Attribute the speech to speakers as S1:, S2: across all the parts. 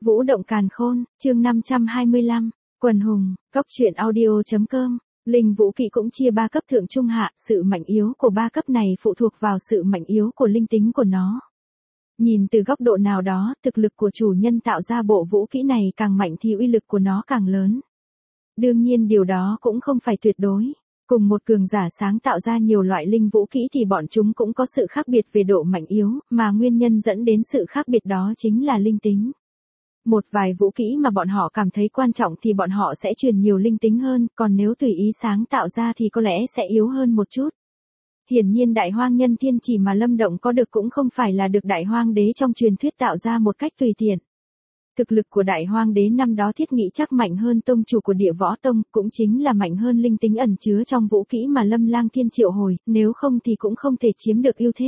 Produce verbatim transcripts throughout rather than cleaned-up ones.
S1: Vũ động càn khôn, chương năm trăm hai mươi lăm, quần hùng, cốc truyện audio.com. Linh vũ kỵ cũng chia ba cấp thượng trung hạ, sự mạnh yếu của ba cấp này phụ thuộc vào sự mạnh yếu của linh tính của nó. Nhìn từ góc độ nào đó, thực lực của chủ nhân tạo ra bộ vũ kỹ này càng mạnh thì uy lực của nó càng lớn. Đương nhiên điều đó cũng không phải tuyệt đối. Cùng một cường giả sáng tạo ra nhiều loại linh vũ kỹ thì bọn chúng cũng có sự khác biệt về độ mạnh yếu, mà nguyên nhân dẫn đến sự khác biệt đó chính là linh tính. Một vài vũ kỹ mà bọn họ cảm thấy quan trọng thì bọn họ sẽ truyền nhiều linh tính hơn, còn nếu tùy ý sáng tạo ra thì có lẽ sẽ yếu hơn một chút. Hiển nhiên đại hoang nhân thiên chỉ mà Lâm Động có được cũng không phải là được đại hoang đế trong truyền thuyết tạo ra một cách tùy tiện. Thực lực của đại hoang đế năm đó thiết nghĩ chắc mạnh hơn tông chủ của địa võ tông, cũng chính là mạnh hơn linh tính ẩn chứa trong vũ kỹ mà Lâm Lang Thiên triệu hồi, nếu không thì cũng không thể chiếm được ưu thế.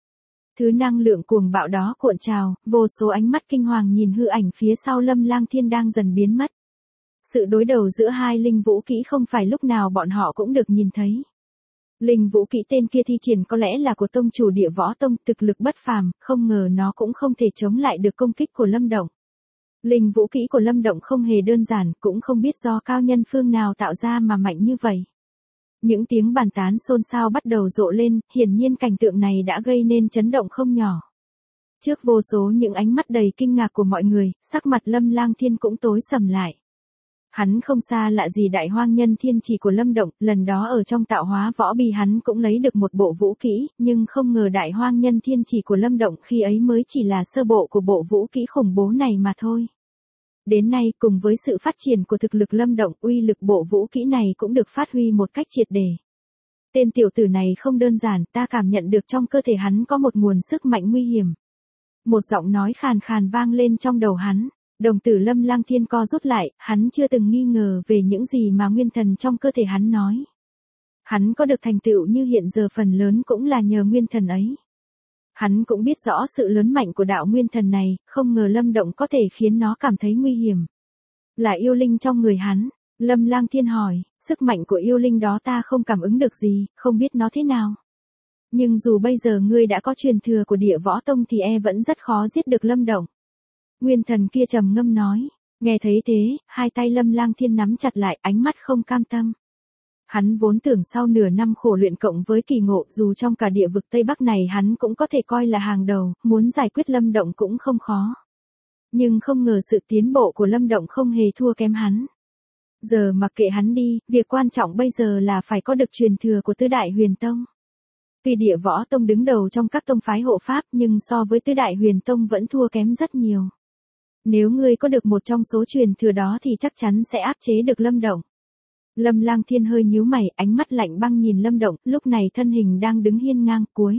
S1: Thứ năng lượng cuồng bạo đó cuộn trào, vô số ánh mắt kinh hoàng nhìn hư ảnh phía sau Lâm Lang Thiên đang dần biến mất. Sự đối đầu giữa hai linh vũ kỹ không phải lúc nào bọn họ cũng được nhìn thấy. Linh vũ kỹ tên kia thi triển có lẽ là của tông chủ địa võ tông, thực lực bất phàm, không ngờ nó cũng không thể chống lại được công kích của Lâm Động. Linh vũ kỹ của Lâm Động không hề đơn giản, cũng không biết do cao nhân phương nào tạo ra mà mạnh như vậy. Những tiếng bàn tán xôn xao bắt đầu rộ lên, hiển nhiên cảnh tượng này đã gây nên chấn động không nhỏ. Trước vô số những ánh mắt đầy kinh ngạc của mọi người, sắc mặt Lâm Lang Thiên cũng tối sầm lại. Hắn không xa lạ gì đại hoang nhân thiên chỉ của Lâm Động, lần đó ở trong tạo hóa võ bì hắn cũng lấy được một bộ vũ kỹ, nhưng không ngờ đại hoang nhân thiên chỉ của Lâm Động khi ấy mới chỉ là sơ bộ của bộ vũ kỹ khủng bố này mà thôi. Đến nay, cùng với sự phát triển của thực lực Lâm Động, uy lực bộ vũ kỹ này cũng được phát huy một cách triệt để. Tên tiểu tử này không đơn giản, ta cảm nhận được trong cơ thể hắn có một nguồn sức mạnh nguy hiểm. Một giọng nói khàn khàn vang lên trong đầu hắn. Đồng tử Lâm Lang Thiên co rút lại, hắn chưa từng nghi ngờ về những gì mà nguyên thần trong cơ thể hắn nói. Hắn có được thành tựu như hiện giờ phần lớn cũng là nhờ nguyên thần ấy. Hắn cũng biết rõ sự lớn mạnh của đạo nguyên thần này, không ngờ Lâm Động có thể khiến nó cảm thấy nguy hiểm. Là yêu linh trong người hắn, Lâm Lang Thiên hỏi, sức mạnh của yêu linh đó ta không cảm ứng được gì, không biết nó thế nào. Nhưng dù bây giờ ngươi đã có truyền thừa của địa võ tông thì e vẫn rất khó giết được Lâm Động. Nguyên thần kia trầm ngâm nói, nghe thấy thế, hai tay Lâm Lang Thiên nắm chặt lại, ánh mắt không cam tâm. Hắn vốn tưởng sau nửa năm khổ luyện cộng với kỳ ngộ, dù trong cả địa vực Tây Bắc này hắn cũng có thể coi là hàng đầu, muốn giải quyết Lâm Động cũng không khó. Nhưng không ngờ sự tiến bộ của Lâm Động không hề thua kém hắn. Giờ mặc kệ hắn đi, việc quan trọng bây giờ là phải có được truyền thừa của Tứ Đại Huyền Tông. Tuy địa võ tông đứng đầu trong các tông phái hộ pháp nhưng so với Tứ Đại Huyền Tông vẫn thua kém rất nhiều. Nếu ngươi có được một trong số truyền thừa đó thì chắc chắn sẽ áp chế được Lâm Động. Lâm Lang Thiên hơi nhíu mày, ánh mắt lạnh băng nhìn Lâm Động, lúc này thân hình đang đứng hiên ngang cuối.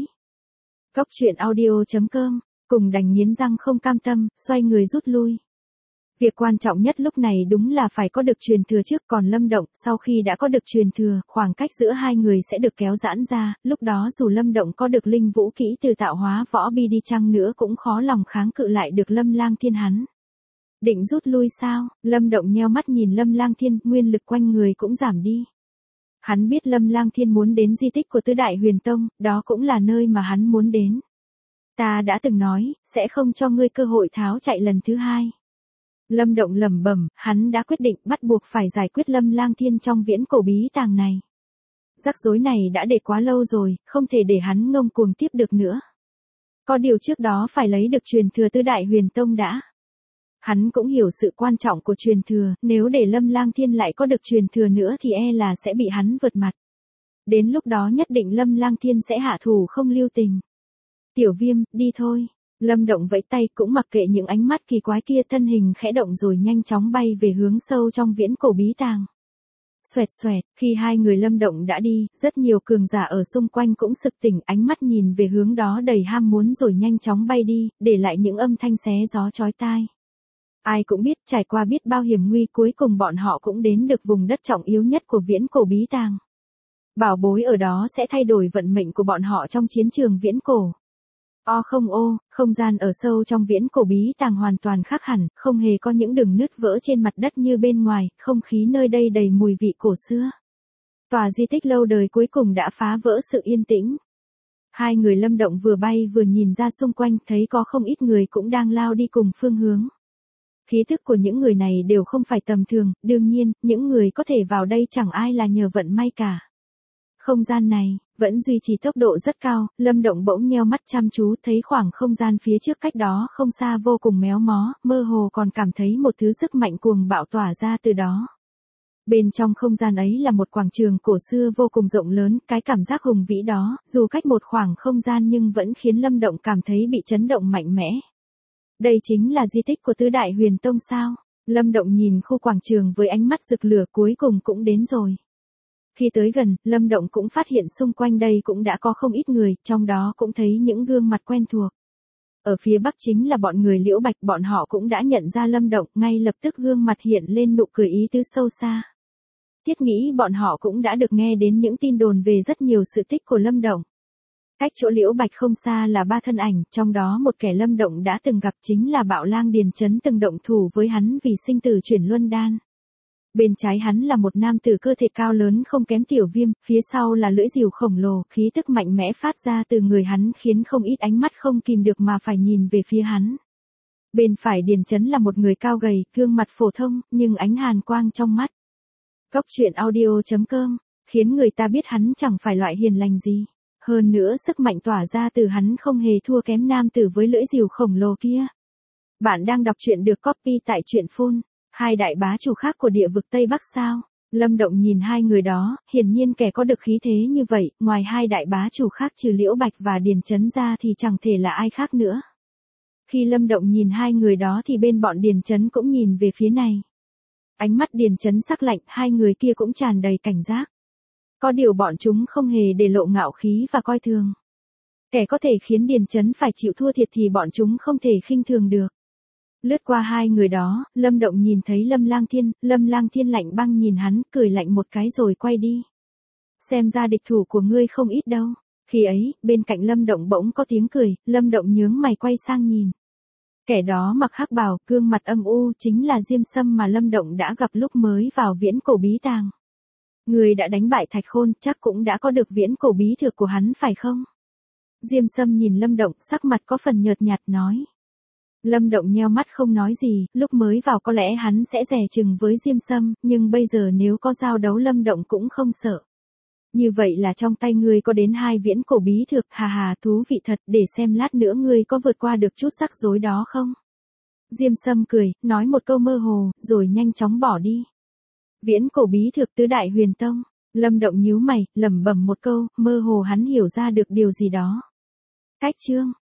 S1: Cốc truyện audio.com, cùng đành nghiến răng không cam tâm, xoay người rút lui. Việc quan trọng nhất lúc này đúng là phải có được truyền thừa trước, còn Lâm Động, sau khi đã có được truyền thừa, khoảng cách giữa hai người sẽ được kéo giãn ra, lúc đó dù Lâm Động có được linh vũ kỹ từ tạo hóa võ bi đi chăng nữa cũng khó lòng kháng cự lại được Lâm Lang Thiên hắn. Định rút lui sao? Lâm Động nheo mắt nhìn Lâm Lang Thiên, nguyên lực quanh người cũng giảm đi. Hắn biết Lâm Lang Thiên muốn đến di tích của Tứ Đại Huyền Tông, đó cũng là nơi mà hắn muốn đến. Ta đã từng nói, sẽ không cho ngươi cơ hội tháo chạy lần thứ hai. Lâm Động lẩm bẩm, hắn đã quyết định bắt buộc phải giải quyết Lâm Lang Thiên trong viễn cổ bí tàng này. Rắc rối này đã để quá lâu rồi, không thể để hắn ngông cuồng tiếp được nữa. Có điều trước đó phải lấy được truyền thừa Tứ Đại Huyền Tông đã. Hắn cũng hiểu sự quan trọng của truyền thừa, nếu để Lâm Lang Thiên lại có được truyền thừa nữa thì e là sẽ bị hắn vượt mặt. Đến lúc đó nhất định Lâm Lang Thiên sẽ hạ thủ không lưu tình. Tiểu Viêm, đi thôi. Lâm Động vẫy tay cũng mặc kệ những ánh mắt kỳ quái kia, thân hình khẽ động rồi nhanh chóng bay về hướng sâu trong viễn cổ bí tàng. Xoẹt xoẹt, khi hai người Lâm Động đã đi, rất nhiều cường giả ở xung quanh cũng sực tỉnh, ánh mắt nhìn về hướng đó đầy ham muốn rồi nhanh chóng bay đi, để lại những âm thanh xé gió chói tai. Ai cũng biết trải qua biết bao hiểm nguy cuối cùng bọn họ cũng đến được vùng đất trọng yếu nhất của viễn cổ bí tàng. Bảo bối ở đó sẽ thay đổi vận mệnh của bọn họ trong chiến trường viễn cổ. O không ô, không gian ở sâu trong viễn cổ bí tàng hoàn toàn khác hẳn, không hề có những đường nứt vỡ trên mặt đất như bên ngoài, không khí nơi đây đầy mùi vị cổ xưa. Tòa di tích lâu đời cuối cùng đã phá vỡ sự yên tĩnh. Hai người Lâm Động vừa bay vừa nhìn ra xung quanh, thấy có không ít người cũng đang lao đi cùng phương hướng. Khí thức của những người này đều không phải tầm thường, đương nhiên, những người có thể vào đây chẳng ai là nhờ vận may cả. Không gian này, vẫn duy trì tốc độ rất cao, Lâm Động bỗng nheo mắt chăm chú thấy khoảng không gian phía trước cách đó không xa vô cùng méo mó, mơ hồ còn cảm thấy một thứ sức mạnh cuồng bạo tỏa ra từ đó. Bên trong không gian ấy là một quảng trường cổ xưa vô cùng rộng lớn, cái cảm giác hùng vĩ đó, dù cách một khoảng không gian nhưng vẫn khiến Lâm Động cảm thấy bị chấn động mạnh mẽ. Đây chính là di tích của Tứ Đại Huyền Tông sao? Lâm Động nhìn khu quảng trường với ánh mắt rực lửa, cuối cùng cũng đến rồi. Khi tới gần, Lâm Động cũng phát hiện xung quanh đây cũng đã có không ít người, trong đó cũng thấy những gương mặt quen thuộc. Ở phía bắc chính là bọn người Liễu Bạch, bọn họ cũng đã nhận ra Lâm Động, ngay lập tức gương mặt hiện lên nụ cười ý tứ sâu xa. Thiết nghĩ bọn họ cũng đã được nghe đến những tin đồn về rất nhiều sự tích của Lâm Động. Cách chỗ Liễu Bạch không xa là ba thân ảnh, trong đó một kẻ Lâm Động đã từng gặp chính là Bạo Lang Điền Chấn từng động thủ với hắn vì sinh tử chuyển luân đan. Bên trái hắn là một nam tử cơ thể cao lớn không kém Tiểu Viêm, phía sau là lưỡi rìu khổng lồ, khí tức mạnh mẽ phát ra từ người hắn khiến không ít ánh mắt không kìm được mà phải nhìn về phía hắn. Bên phải Điền Chấn là một người cao gầy, gương mặt phổ thông, nhưng ánh hàn quang trong mắt. Cốc truyện audio chấm com, khiến người ta biết hắn chẳng phải loại hiền lành gì. Hơn nữa sức mạnh tỏa ra từ hắn không hề thua kém nam tử với lưỡi rìu khổng lồ kia. Bạn đang đọc truyện được copy tại truyện phone. Hai đại bá chủ khác của địa vực Tây Bắc sao? Lâm Động nhìn hai người đó, hiển nhiên kẻ có được khí thế như vậy, ngoài hai đại bá chủ khác trừ Liễu Bạch và Điền Chấn ra thì chẳng thể là ai khác nữa. Khi Lâm Động nhìn hai người đó thì bên bọn Điền Chấn cũng nhìn về phía này. Ánh mắt Điền Chấn sắc lạnh, hai người kia cũng tràn đầy cảnh giác. Có điều bọn chúng không hề để lộ ngạo khí và coi thường. Kẻ có thể khiến Điền Chấn phải chịu thua thiệt thì bọn chúng không thể khinh thường được. Lướt qua hai người đó, Lâm Động nhìn thấy Lâm Lang Thiên, Lâm Lang Thiên lạnh băng nhìn hắn, cười lạnh một cái rồi quay đi. Xem ra địch thủ của ngươi không ít đâu. Khi ấy, bên cạnh Lâm Động bỗng có tiếng cười, Lâm Động nhướng mày quay sang nhìn. Kẻ đó mặc hắc bào, gương mặt âm u, chính là Diêm Sâm mà Lâm Động đã gặp lúc mới vào viễn cổ bí tàng. Người đã đánh bại Thạch Khôn, chắc cũng đã có được viễn cổ bí thực của hắn phải không? Diêm Sâm nhìn Lâm Động, sắc mặt có phần nhợt nhạt nói. Lâm Động nheo mắt không nói gì, lúc mới vào có lẽ hắn sẽ dè chừng với Diêm Sâm, nhưng bây giờ nếu có giao đấu Lâm Động cũng không sợ. Như vậy là trong tay ngươi có đến hai viễn cổ bí thực, hà hà thú vị thật, để xem lát nữa ngươi có vượt qua được chút rắc rối đó không? Diêm Sâm cười, nói một câu mơ hồ, rồi nhanh chóng bỏ đi. Viễn cổ bí thực Tứ Đại Huyền Tông, Lâm Động nhíu mày, lẩm bẩm một câu, mơ hồ hắn hiểu ra được điều gì đó. Cách chương